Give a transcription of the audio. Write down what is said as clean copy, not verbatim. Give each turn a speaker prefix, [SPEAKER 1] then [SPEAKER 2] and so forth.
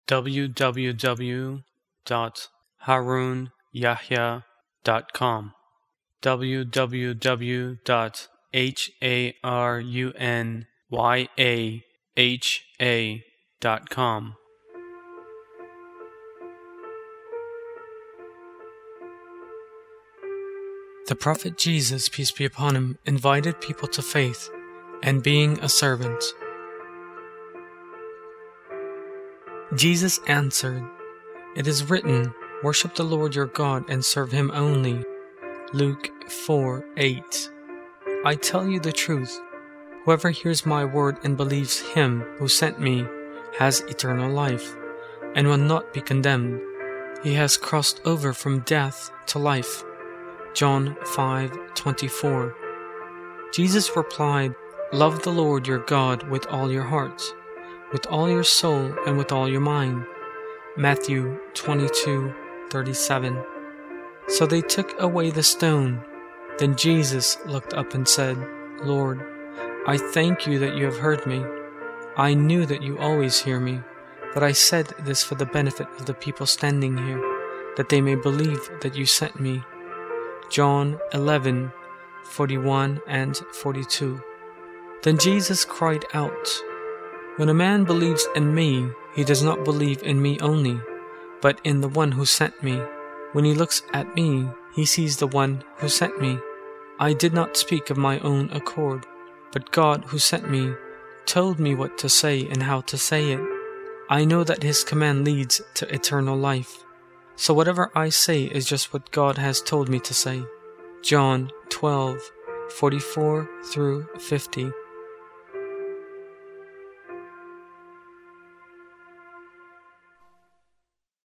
[SPEAKER 1] www.harunyahya.com www.harunyahya.com.
[SPEAKER 2] The Prophet Jesus, peace be upon him, invited people to faith and being a servant. Jesus answered, "It is written, worship the Lord your God and serve him only." Luke 4:8. I tell you the truth, whoever hears my word and believes him who sent me has eternal life, and will not be condemned. He has crossed over from death to life. John 5:24. Jesus replied, "Love the Lord your God with all your heart, with all your soul, and with all your mind." Matthew 22:37. So they took away the stone. Then Jesus looked up and said, "Lord, I thank you that you have heard me. I knew that you always hear me, but I said this for the benefit of the people standing here, that they may believe that you sent me." John 11:41 and 42. Then Jesus cried out, "When a man believes in me, he does not believe in me only, but in the one who sent me. When he looks at me, he sees the one who sent me. I did not speak of my own accord, but God who sent me told me what to say and how to say it. I know that his command leads to eternal life. So whatever I say is just what God has told me to say." John 12:44 through 50.